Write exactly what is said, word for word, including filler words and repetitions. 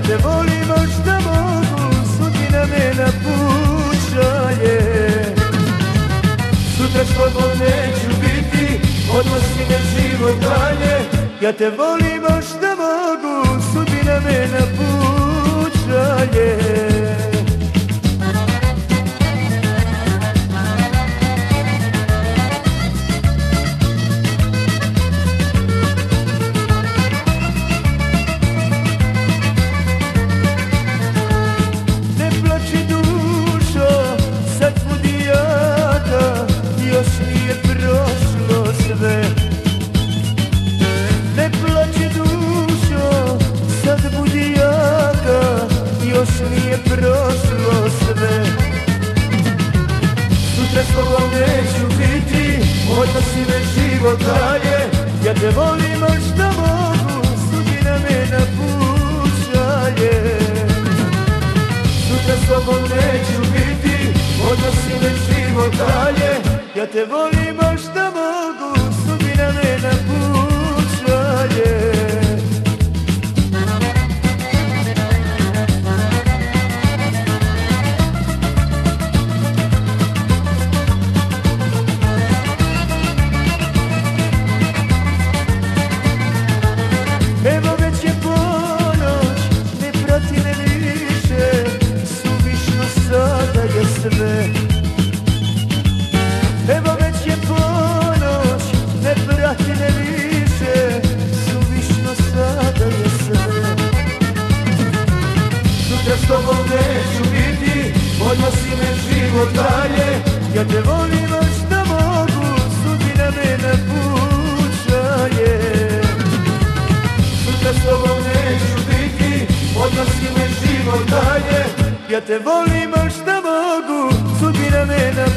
te volim, a šta mogu, sudbina me napušaje. Sutra s tobom neću biti, odnosi me život dalje. Ja te volim, a šta mogu, sudbina me napušaje. Nije prošlo sve. Sutra s tobom neću biti, odnosi me život dalje. Ja te volim, a šta mogu, sudbina me napušaje. Sutra s tobom neću biti, odnosi me život dalje. Ja te volim, a šta mogu, sudbina me napušaje. Evo već je ponoć, ne prati me više, suvišno sada je sve. Evo već je ponoć, ne prati me više, suvišno sada je sve. Sutra s tobom neću biti, odnosi me život dalje. Ja te volim, a šta mogu, sudbina me napušaje. Sutra s tobom neću biti, odnosi me život dalje. Ja te volim, a šta mogu, sudbina me napušaje.